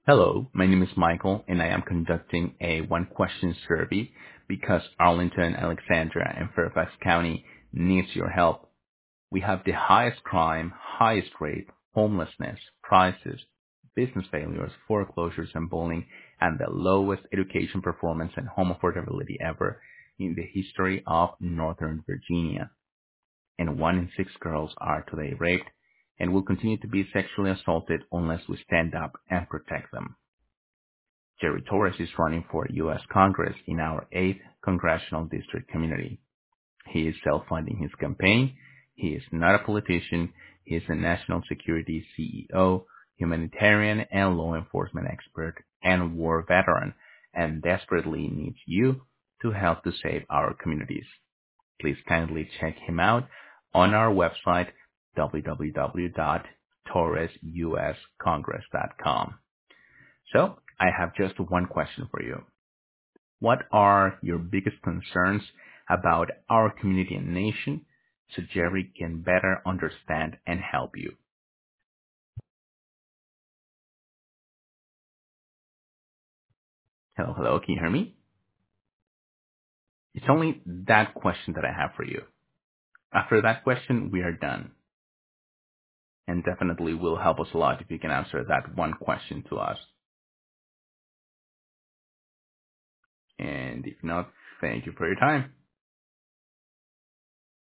Hello, my name is Michael, and I am conducting a one-question survey because Arlington, Alexandria, and Fairfax County needs your help. We have the highest crime, highest rape, homelessness, prices, business failures, foreclosures, and bullying, and the lowest education performance and home affordability ever in the history of Northern Virginia. And 1 in 6 girls are today raped and will continue to be sexually assaulted unless we stand up and protect them. Jerry Torres is running for U.S. Congress in our 8th Congressional District community. He is self-funding his campaign. He is not a politician. He is a national security CEO, humanitarian and law enforcement expert, and war veteran, and desperately needs you to help to save our communities. Please kindly check him out on our website, www.torresuscongress.com. So, I have just one question for you. What are your biggest concerns about our community and nation so Jerry can better understand and help you? Hello, hello, can you hear me? It's only that question that I have for you. After that question, we are done. And definitely will help us a lot if you can answer that one question to us. And if not, thank you for your time.